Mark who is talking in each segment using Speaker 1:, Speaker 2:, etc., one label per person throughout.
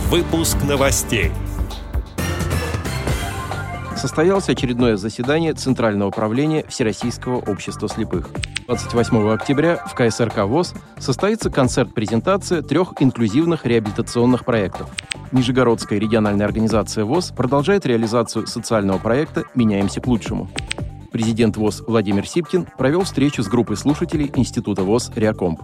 Speaker 1: Выпуск новостей.
Speaker 2: Состоялось очередное заседание Центрального правления Всероссийского общества слепых. 28 октября в КСРК ВОС состоится концерт-презентация 3 инклюзивных реабилитационных проектов. Нижегородская региональная организация ВОС продолжает реализацию социального проекта «Меняемся к лучшему». Президент ВОС Владимир Сипкин провел встречу с группой слушателей Института ВОС «Реакомп».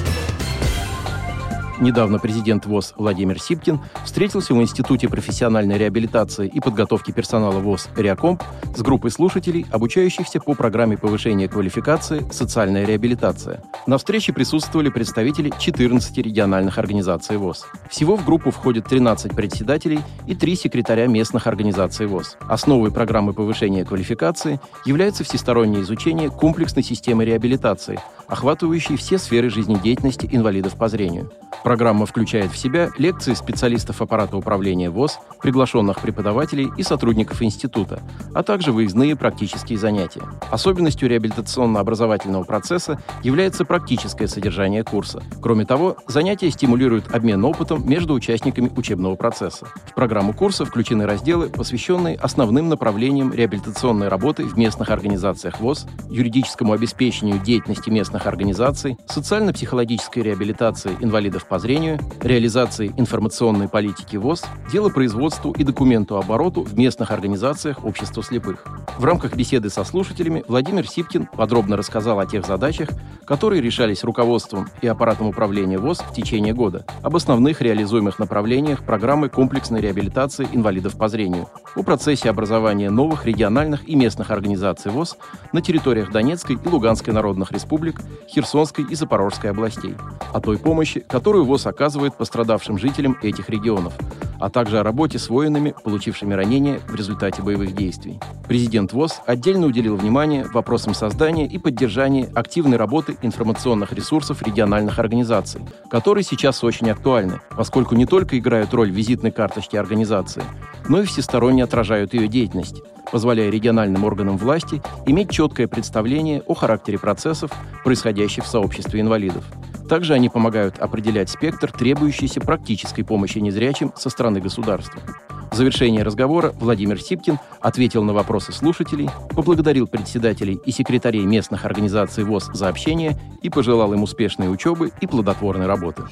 Speaker 2: Недавно президент ВОС Владимир Сипкин встретился в Институте профессиональной реабилитации и подготовки персонала ВОС «Реакомп» с группой слушателей, обучающихся по программе повышения квалификации «Социальная реабилитация». На встрече присутствовали представители 14 региональных организаций ВОС. Всего в группу входят 13 председателей и 3 секретаря местных организаций ВОС. Основой программы повышения квалификации является всестороннее изучение комплексной системы реабилитации, охватывающей все сферы жизнедеятельности инвалидов по зрению. Программа включает в себя лекции специалистов аппарата управления ВОС, приглашенных преподавателей и сотрудников института, а также выездные практические занятия. Особенностью реабилитационно-образовательного процесса является практическое содержание курса. Кроме того, занятия стимулируют обмен опытом между участниками учебного процесса. В программу курса включены разделы, посвященные основным направлениям реабилитационной работы в местных организациях ВОС, юридическому обеспечению деятельности местных организаций, социально-психологической реабилитации инвалидов по зрению, реализации информационной политики ВОС, делопроизводству и документообороту в местных организациях общества слепых. В рамках беседы со слушателями Владимир Сипкин подробно рассказал о тех задачах, которые решались руководством и аппаратом управления ВОС в течение года, об основных реализуемых направлениях программы комплексной реабилитации инвалидов по зрению, о процессе образования новых региональных и местных организаций ВОС на территориях Донецкой и Луганской народных республик, Херсонской и Запорожской областей, о той помощи, которую ВОС оказывает пострадавшим жителям этих регионов, а также о работе с воинами, получившими ранения в результате боевых действий. Президент ВОС отдельно уделил внимание вопросам создания и поддержания активной работы информационных ресурсов региональных организаций, которые сейчас очень актуальны, поскольку не только играют роль визитной карточки организации, но и всесторонне отражают ее деятельность, позволяя региональным органам власти иметь четкое представление о характере процессов, происходящих в сообществе инвалидов. Также они помогают определять спектр требующейся практической помощи незрячим со стороны государства. В завершении разговора Владимир Сипкин ответил на вопросы слушателей, поблагодарил председателей и секретарей местных организаций ВОС за общение и пожелал им успешной учебы и плодотворной работы.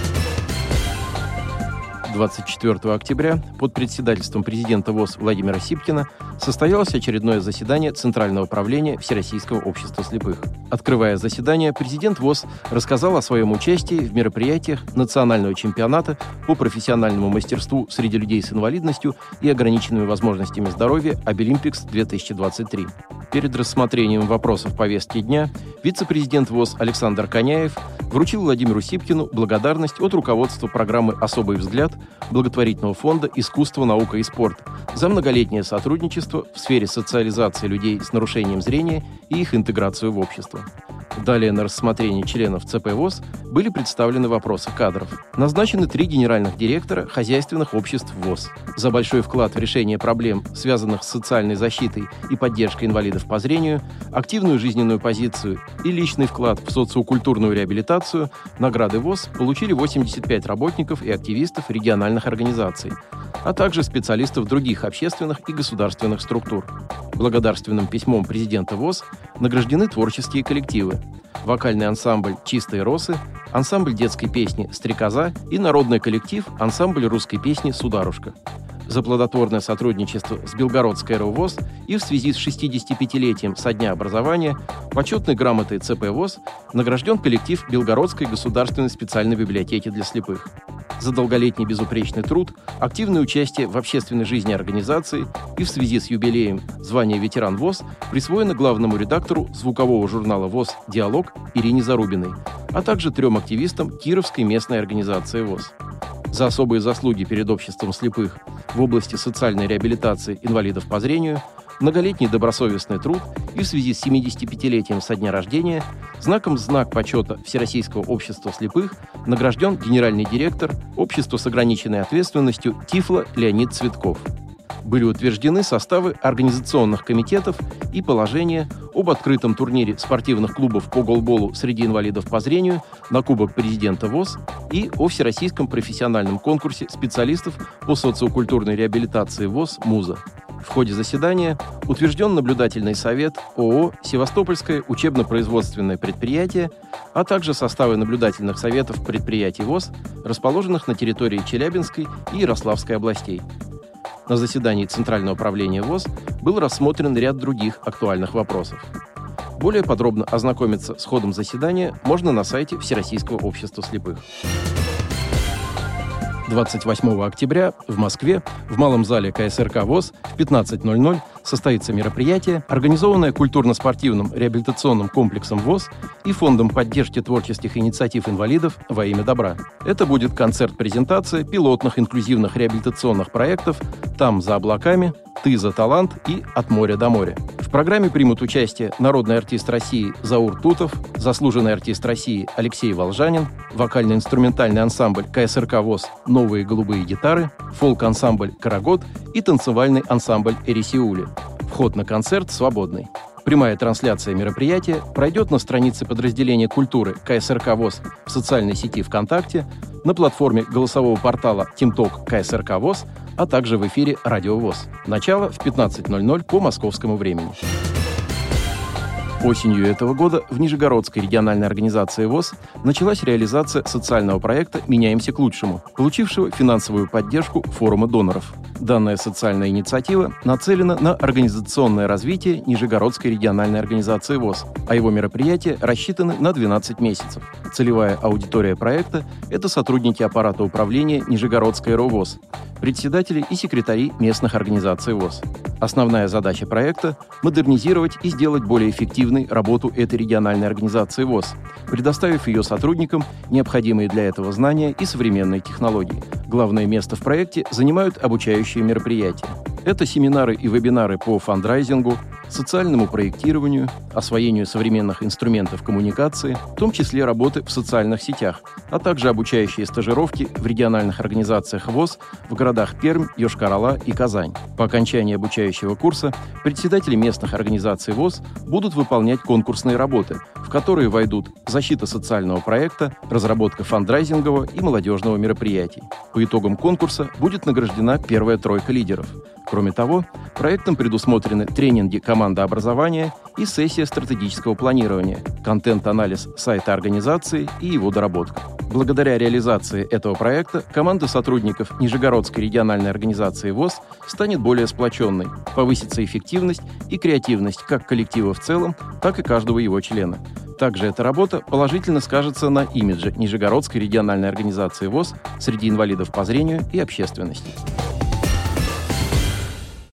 Speaker 2: 24 октября под председательством президента ВОС Владимира Сипкина состоялось очередное заседание Центрального правления Всероссийского общества слепых. Открывая заседание, президент ВОС рассказал о своем участии в мероприятиях национального чемпионата по профессиональному мастерству среди людей с инвалидностью и ограниченными возможностями здоровья «Обилимпикс-2023». Перед рассмотрением вопросов повестки дня вице-президент ВОС Александр Коняев вручил Владимиру Сипкину благодарность от руководства программы «Особый взгляд» благотворительного фонда «Искусство, наука и спорт» за многолетнее сотрудничество в сфере социализации людей с нарушением зрения и их интеграцию в общество. Далее на рассмотрение членов ЦП ВОС были представлены вопросы кадров. Назначены 3 генеральных директора хозяйственных обществ ВОС. За большой вклад в решение проблем, связанных с социальной защитой и поддержкой инвалидов по зрению, активную жизненную позицию и личный вклад в социокультурную реабилитацию награды ВОС получили 85 работников и активистов региональных организаций, а также специалистов других общественных и государственных структур. Благодарственным письмом президента ВОС награждены творческие коллективы: вокальный ансамбль «Чистые росы», ансамбль детской песни «Стрекоза» и народный коллектив ансамбль русской песни «Сударушка». За плодотворное сотрудничество с Белгородской РУВОС и в связи с 65-летием со дня образования почетной грамотой ЦП ВОС награжден коллектив Белгородской государственной специальной библиотеки для слепых. За долголетний безупречный труд, активное участие в общественной жизни организации и в связи с юбилеем звание ветеран ВОС присвоено главному редактору звукового журнала ВОС «Диалог» Ирине Зарубиной, а также 3 активистам Кировской местной организации ВОС. За особые заслуги перед обществом слепых в области социальной реабилитации инвалидов по зрению, многолетний добросовестный труд и в связи с 75-летием со дня рождения знаком «Знак почета Всероссийского общества слепых» награжден генеральный директор Общества с ограниченной ответственностью Тифло Леонид Цветков. Были утверждены составы организационных комитетов и положения об открытом турнире спортивных клубов по голболу среди инвалидов по зрению на Кубок президента ВОС и о всероссийском профессиональном конкурсе специалистов по социокультурной реабилитации ВОС «Муза». В ходе заседания утвержден наблюдательный совет ООО «Севастопольское учебно-производственное предприятие», а также составы наблюдательных советов предприятий ВОС, расположенных на территории Челябинской и Ярославской областей. На заседании Центрального управления ВОС был рассмотрен ряд других актуальных вопросов. Более подробно ознакомиться с ходом заседания можно на сайте Всероссийского общества слепых. 28 октября в Москве в Малом зале КСРК ВОС в 15:00 состоится мероприятие, организованное культурно-спортивным реабилитационным комплексом ВОС и Фондом поддержки творческих инициатив инвалидов «Во имя добра». Это будет концерт-презентация пилотных инклюзивных реабилитационных проектов «Там за облаками», «Ты за талант» и «От моря до моря». В программе примут участие народный артист России Заур Тутов, заслуженный артист России Алексей Волжанин, вокально-инструментальный ансамбль КСРК ВОС «Новые голубые гитары», фолк-ансамбль «Карагод» и танцевальный ансамбль «Эрисиули». Вход на концерт свободный. Прямая трансляция мероприятия пройдет на странице подразделения культуры КСРК ВОС в социальной сети ВКонтакте, на платформе голосового портала TeamTalk КСРК ВОС, а также в эфире Радио ВОС. Начало в 15:00 по московскому времени. Осенью этого года в Нижегородской региональной организации ВОС началась реализация социального проекта «Меняемся к лучшему», получившего финансовую поддержку форума доноров. Данная социальная инициатива нацелена на организационное развитие Нижегородской региональной организации ВОС, а его мероприятия рассчитаны на 12 месяцев. Целевая аудитория проекта – это сотрудники аппарата управления Нижегородской РОВОС, председатели и секретари местных организаций ВОС. Основная задача проекта – модернизировать и сделать более эффективной работу этой региональной организации ВОС, предоставив ее сотрудникам необходимые для этого знания и современные технологии. Главное место в проекте занимают обучающие мероприятия. Это семинары и вебинары по фандрайзингу, социальному проектированию, освоению современных инструментов коммуникации, в том числе работы в социальных сетях, а также обучающие стажировки в региональных организациях ВОС в городах Пермь, Йошкар-Ола и Казань. По окончании обучающего курса председатели местных организаций ВОС будут выполнять конкурсные работы, в которые войдут защита социального проекта, разработка фандрайзингового и молодежного мероприятий. По итогам конкурса будет награждена первая тройка лидеров. Кроме того, проектом предусмотрены тренинги командообразования и сессия стратегического планирования, контент-анализ сайта организации и его доработка. Благодаря реализации этого проекта команда сотрудников Нижегородской региональной организации ВОС станет более сплоченной, повысится эффективность и креативность как коллектива в целом, так и каждого его члена. Также эта работа положительно скажется на имидже Нижегородской региональной организации ВОС среди инвалидов по зрению и общественности.